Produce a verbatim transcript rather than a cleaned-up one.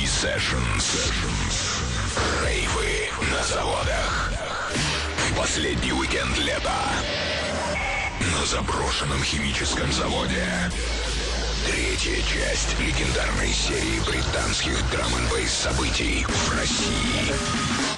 Sessions. Рейвы на заводах. В последний уикенд лета. На заброшенном химическом заводе. Третья часть легендарной серии британских драм-н-бейс событий в России.